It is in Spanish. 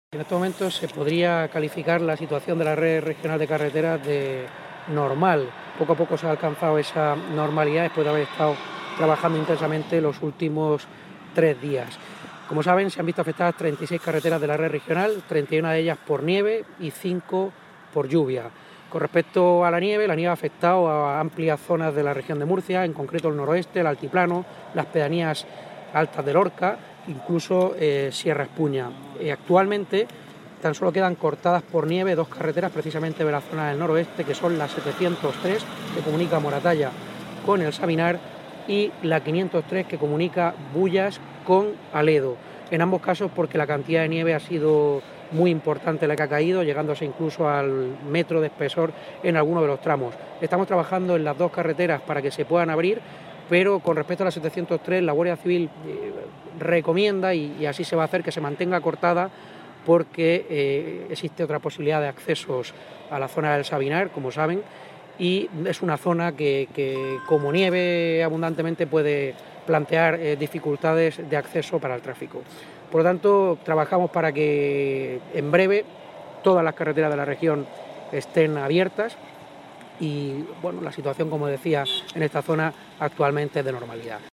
En estos momentos se podría calificar la situación de la red regional de carreteras de normal. Poco a poco se ha alcanzado esa normalidad después de haber estado trabajando intensamente los últimos 3 días. Como saben, se han visto afectadas 36 carreteras de la red regional, 31 de ellas por nieve y 5 por lluvia. Con respecto a la nieve ha afectado a amplias zonas de la región de Murcia, en concreto el noroeste, el altiplano, las pedanías altas de Lorca, incluso Sierra Espuña. Actualmente tan solo quedan cortadas por nieve 2 carreteras precisamente de la zona del noroeste, que son la 703, que comunica Moratalla con el Sabinar, y la 503, que comunica Bullas con Aledo. En ambos casos porque la cantidad de nieve ha sido muy importante la que ha caído, llegándose incluso al metro de espesor en algunos de los tramos. Estamos trabajando en las 2 carreteras para que se puedan abrir, pero con respecto a la 703, la Guardia Civil recomienda, y así se va a hacer, que se mantenga cortada, porque existe otra posibilidad de accesos a la zona del Sabinar, como saben, y es una zona que como nieve abundantemente puede plantear dificultades de acceso para el tráfico. Por lo tanto, trabajamos para que en breve todas las carreteras de la región estén abiertas y bueno, la situación, como decía, en esta zona actualmente es de normalidad.